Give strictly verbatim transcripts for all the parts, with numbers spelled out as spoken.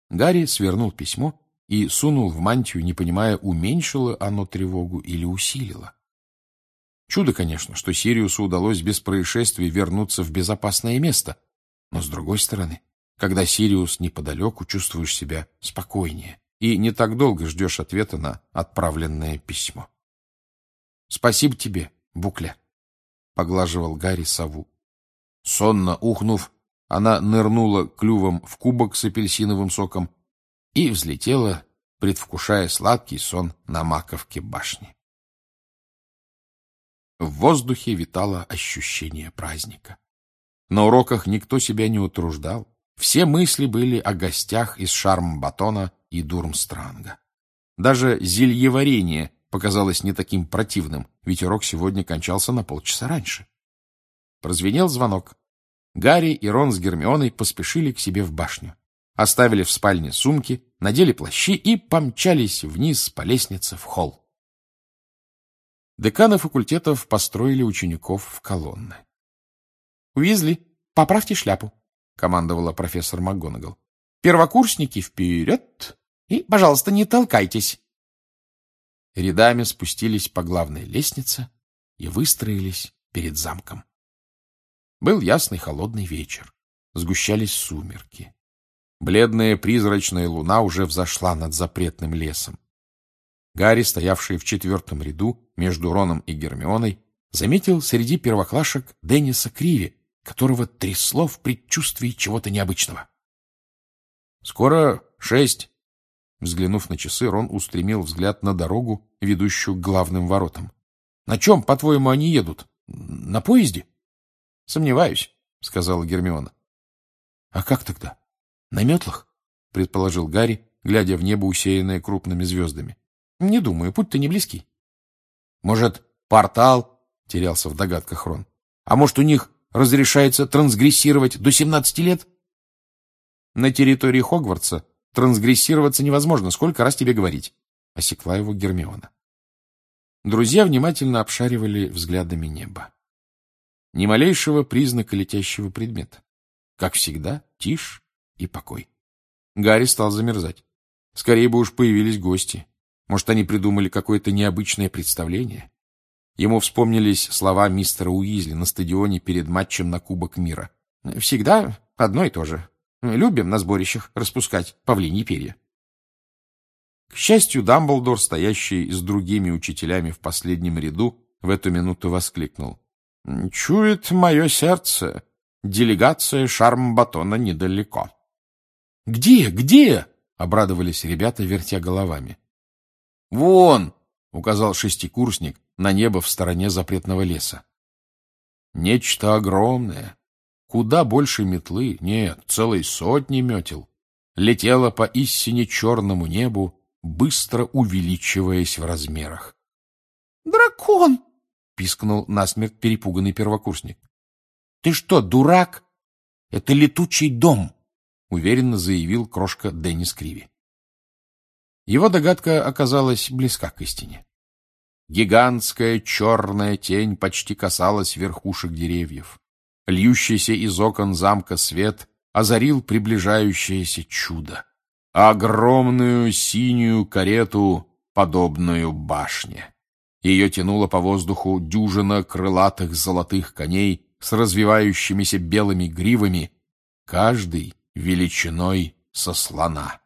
Гарри свернул письмо и сунул в мантию, не понимая, уменьшило оно тревогу или усилило. Чудо, конечно, что Сириусу удалось без происшествий вернуться в безопасное место, но, с другой стороны, когда Сириус неподалеку, чувствуешь себя спокойнее и не так долго ждешь ответа на отправленное письмо. — Спасибо тебе, Букля, — поглаживал Гарри сову. Сонно ухнув, она нырнула клювом в кубок с апельсиновым соком и взлетела, предвкушая сладкий сон на маковке башни. В воздухе витало ощущение праздника. На уроках никто себя не утруждал. Все мысли были о гостях из Шарм-Батона и Дурмстранга. Даже зельеварение показалось не таким противным, ведь урок сегодня кончался на полчаса раньше. Прозвенел звонок. Гарри и Рон с Гермионой поспешили к себе в башню. Оставили в спальне сумки, надели плащи и помчались вниз по лестнице в холл. Деканы факультетов построили учеников в колонны. — Уизли, поправьте шляпу, — командовала профессор МакГонагал. — Первокурсники вперед и, пожалуйста, не толкайтесь. Рядами спустились по главной лестнице и выстроились перед замком. Был ясный холодный вечер. Сгущались сумерки. Бледная призрачная луна уже взошла над запретным лесом. Гарри, стоявший в четвертом ряду между Роном и Гермионой, заметил среди первоклашек Денниса Криви, которого трясло в предчувствии чего-то необычного. — Скоро шесть. Взглянув на часы, Рон устремил взгляд на дорогу, ведущую к главным воротам. — На чем, по-твоему, они едут? На поезде? — Сомневаюсь, — сказала Гермиона. — А как тогда? На метлах? — предположил Гарри, глядя в небо, усеянное крупными звездами. — Не думаю, путь-то не близкий. — Может, портал? — терялся в догадках Рон. — А может, у них разрешается трансгрессировать до семнадцати лет? — На территории Хогвартса трансгрессироваться невозможно, сколько раз тебе говорить, — осекла его Гермиона. Друзья внимательно обшаривали взглядами небо. Ни малейшего признака летящего предмета. Как всегда, тишь и покой. Гарри стал замерзать. Скорее бы уж появились гости. Может, они придумали какое-то необычное представление? Ему вспомнились слова мистера Уизли на стадионе перед матчем на Кубок мира. «Всегда одно и то же. Любим на сборищах распускать павлиньи перья». К счастью, Дамблдор, стоящий с другими учителями в последнем ряду, в эту минуту воскликнул: «Чует мое сердце, делегация Шарм-Батона недалеко». «Где? Где?» — обрадовались ребята, вертя головами. «Вон!» — указал шестикурсник на небо в стороне запретного леса. Нечто огромное, куда больше метлы, нет, целой сотни метел, летело по истине черному небу, быстро увеличиваясь в размерах. «Дракон!» — пискнул насмерть перепуганный первокурсник. «Ты что, дурак? Это летучий дом!» — уверенно заявил крошка Деннис Криви. Его догадка оказалась близка к истине. Гигантская черная тень почти касалась верхушек деревьев. Льющийся из окон замка свет озарил приближающееся чудо. Огромную синюю карету, подобную башне. Ее тянуло по воздуху дюжина крылатых золотых коней с развивающимися белыми гривами, каждый величиной со слона.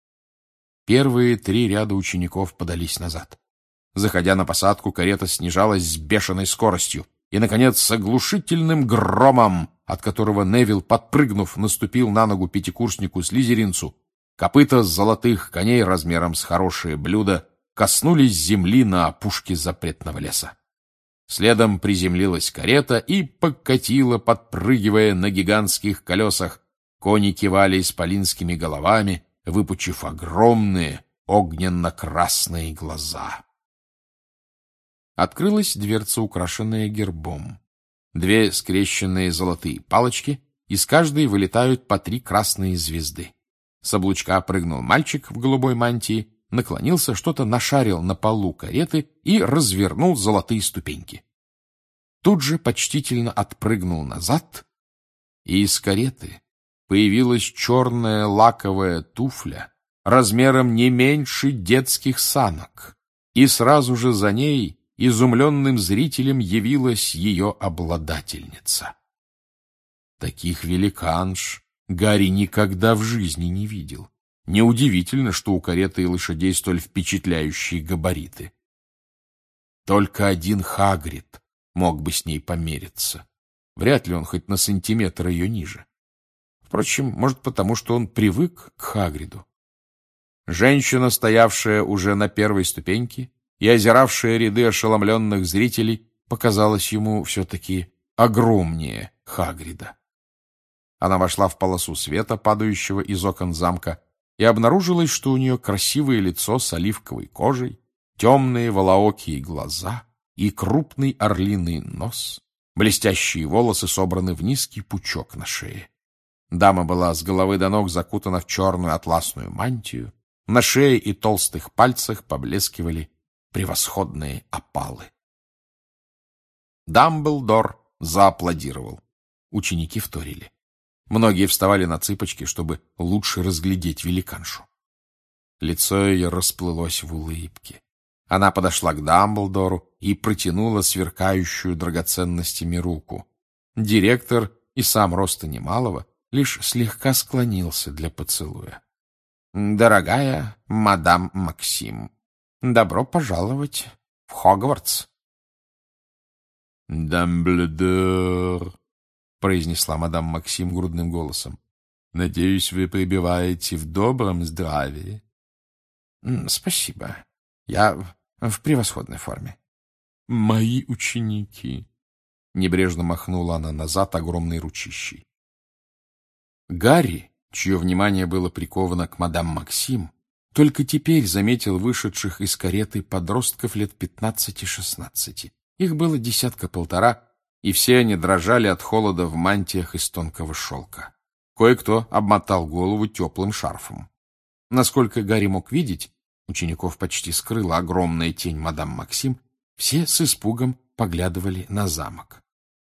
Первые три ряда учеников подались назад. Заходя на посадку, карета снижалась с бешеной скоростью, и, наконец, с оглушительным громом, от которого Невилл, подпрыгнув, наступил на ногу пятикурснику-слизеринцу, копыта золотых коней размером с хорошее блюдо коснулись земли на опушке запретного леса. Следом приземлилась карета и покатила, подпрыгивая на гигантских колесах. Кони кивали исполинскими головами, выпучив огромные огненно-красные глаза. Открылась дверца, украшенная гербом. Две скрещенные золотые палочки, из каждой вылетают по три красные звезды. С облучка прыгнул мальчик в голубой мантии, наклонился, что-то нашарил на полу кареты и развернул золотые ступеньки. Тут же почтительно отпрыгнул назад, и из кареты появилась черная лаковая туфля размером не меньше детских санок, и сразу же за ней изумленным зрителям явилась ее обладательница. Таких великанш Гарри никогда в жизни не видел. Неудивительно, что у кареты и лошадей столь впечатляющие габариты. Только один Хагрид мог бы с ней помериться. Вряд ли он хоть на сантиметр ее ниже. Впрочем, может, потому что он привык к Хагриду. Женщина, стоявшая уже на первой ступеньке и озиравшая ряды ошеломленных зрителей, показалась ему все-таки огромнее Хагрида. Она вошла в полосу света, падающего из окон замка, и обнаружилось, что у нее красивое лицо с оливковой кожей, темные волоокие глаза и крупный орлиный нос, блестящие волосы собраны в низкий пучок на шее. Дама была с головы до ног закутана в черную атласную мантию, на шее и толстых пальцах поблескивали превосходные опалы. Дамблдор зааплодировал. Ученики вторили. Многие вставали на цыпочки, чтобы лучше разглядеть великаншу. Лицо ее расплылось в улыбке. Она подошла к Дамблдору и протянула сверкающую драгоценностями руку. Директор, и сам роста немалого, лишь слегка склонился для поцелуя. — Дорогая мадам Максим, добро пожаловать в Хогвартс. — Дамблдор, — произнесла мадам Максим грудным голосом, — надеюсь, вы пребываете в добром здравии. — Спасибо. Я в превосходной форме. — Мои ученики, — небрежно махнула она назад огромной ручищей. Гарри, чье внимание было приковано к мадам Максим, только теперь заметил вышедших из кареты подростков лет пятнадцати-шестнадцати. Их было десятка-полтора, и все они дрожали от холода в мантиях из тонкого шелка. Кое-кто обмотал голову теплым шарфом. Насколько Гарри мог видеть, учеников почти скрыла огромная тень мадам Максим, все с испугом поглядывали на замок.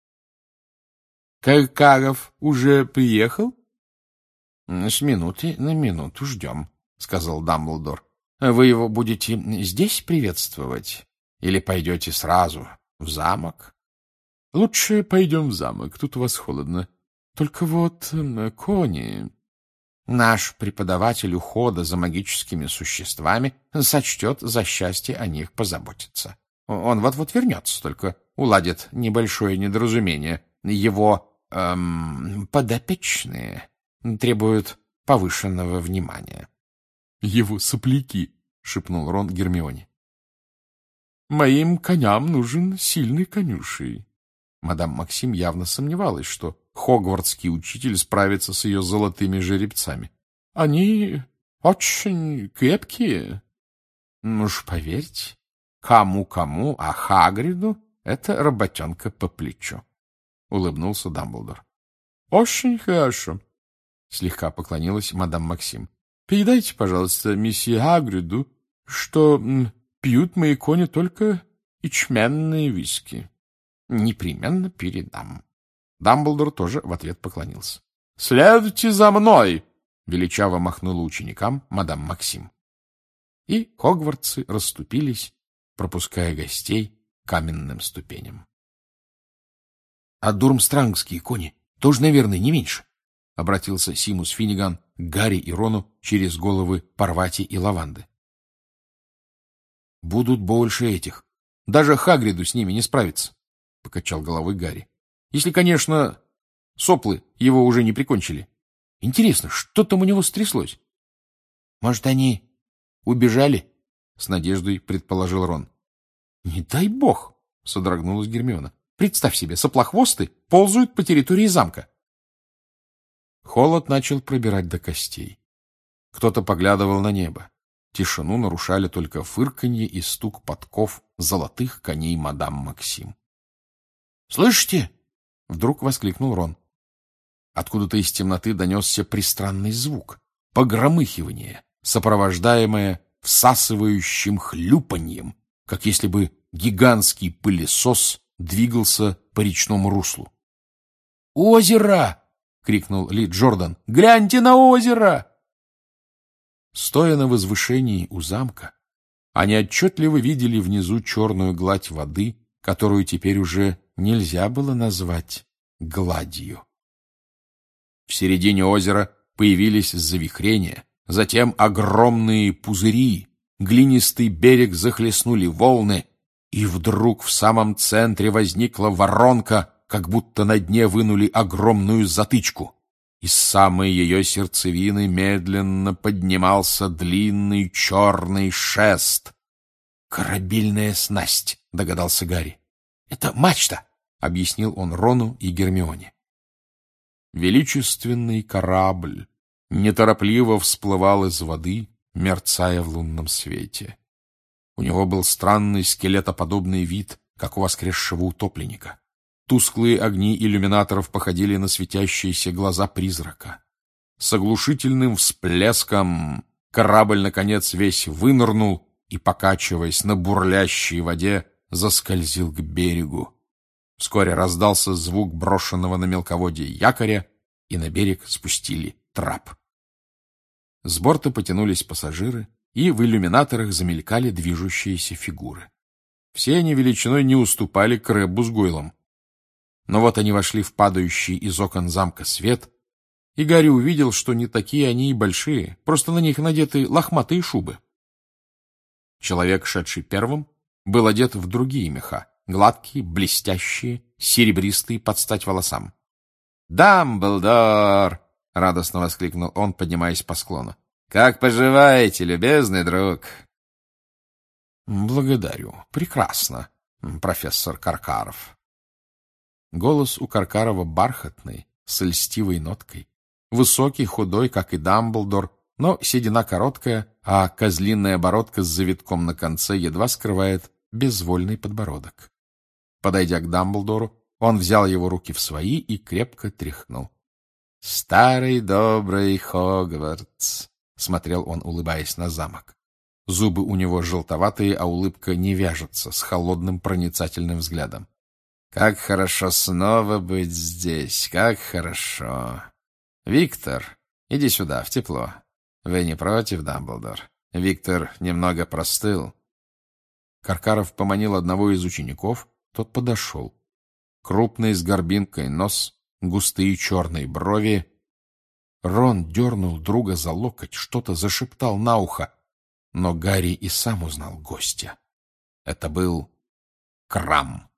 — Каркаров уже приехал? — С минуты на минуту ждем, — сказал Дамблдор. — Вы его будете здесь приветствовать или пойдете сразу в замок? — Лучше пойдем в замок, тут у вас холодно. Только вот кони... Наш преподаватель ухода за магическими существами сочтет за счастье о них позаботиться. Он вот-вот вернется, только уладит небольшое недоразумение. Его эм, подопечные требуют повышенного внимания. — Его сопляки, — шепнул Рон Гермионе. — Моим коням нужен сильный конюшей. Мадам Максим явно сомневалась, что хогвартский учитель справится с ее золотыми жеребцами. — Они очень крепкие. — Ну уж поверьте, кому-кому, а Хагриду это работенка по плечу, — улыбнулся Дамблдор. — Очень хорошо, — слегка поклонилась мадам Максим. — Передайте, пожалуйста, месье Хагриду, что м, пьют мои кони только ячменные виски. — Непременно передам. Дамблдор тоже в ответ поклонился. — Следуйте за мной! — величаво махнула ученикам мадам Максим. И хогвартсы расступились, пропуская гостей каменным ступеням. — А дурмстрангские кони тоже, наверное, не меньше, — обратился Симус Финниган к Гарри и Рону через головы Парвати и Лаванды. — Будут больше этих. Даже Хагриду с ними не справиться, — покачал головой Гарри. — Если, конечно, соплы его уже не прикончили. Интересно, что там у него стряслось? — Может, они убежали? — с надеждой предположил Рон. — Не дай бог! — содрогнулась Гермиона. — Представь себе, соплохвосты ползают по территории замка. Холод начал пробирать до костей. Кто-то поглядывал на небо. Тишину нарушали только фырканье и стук подков золотых коней мадам Максим. — Слышите? — вдруг воскликнул Рон. Откуда-то из темноты донесся пристранный звук, погромыхивание, сопровождаемое всасывающим хлюпаньем, как если бы гигантский пылесос двигался по речному руслу. — Озеро! — крикнул Ли Джордан. «Гляньте на озеро!» Стоя на возвышении у замка, они отчетливо видели внизу черную гладь воды, которую теперь уже нельзя было назвать гладью. В середине озера появились завихрения, затем огромные пузыри, глинистый берег захлестнули волны, и вдруг в самом центре возникла воронка, как будто на дне вынули огромную затычку. Из самой ее сердцевины медленно поднимался длинный черный шест. «Корабельная снасть», — догадался Гарри. «Это мачта», — объяснил он Рону и Гермионе. Величественный корабль неторопливо всплывал из воды, мерцая в лунном свете. У него был странный скелетоподобный вид, как у воскресшего утопленника. Тусклые огни иллюминаторов походили на светящиеся глаза призрака. С оглушительным всплеском корабль, наконец, весь вынырнул и, покачиваясь на бурлящей воде, заскользил к берегу. Вскоре раздался звук брошенного на мелководье якоря, и на берег спустили трап. С борта потянулись пассажиры, и в иллюминаторах замелькали движущиеся фигуры. Все они величиной не уступали Крэббу с Гойлом. Но вот они вошли в падающий из окон замка свет, и Гарри увидел, что не такие они и большие, просто на них надеты лохматые шубы. Человек, шедший первым, был одет в другие меха, гладкие, блестящие, серебристые под стать волосам. «Дамблдор!» — радостно воскликнул он, поднимаясь по склону. «Как поживаете, любезный друг?» «Благодарю. Прекрасно, профессор Каркаров». Голос у Каркарова бархатный, с льстивой ноткой. Высокий, худой, как и Дамблдор, но седина короткая, а козлиная бородка с завитком на конце едва скрывает безвольный подбородок. Подойдя к Дамблдору, он взял его руки в свои и крепко тряхнул. «Старый добрый Хогвартс», — смотрел он, улыбаясь на замок. Зубы у него желтоватые, а улыбка не вяжется с холодным проницательным взглядом. «Как хорошо снова быть здесь, как хорошо! Виктор, иди сюда, в тепло. Вы не против, Дамблдор? Виктор немного простыл». Каркаров поманил одного из учеников, тот подошел. Крупный с горбинкой нос, густые черные брови. Рон дернул друга за локоть, что-то зашептал на ухо, но Гарри и сам узнал гостя. Это был Крам.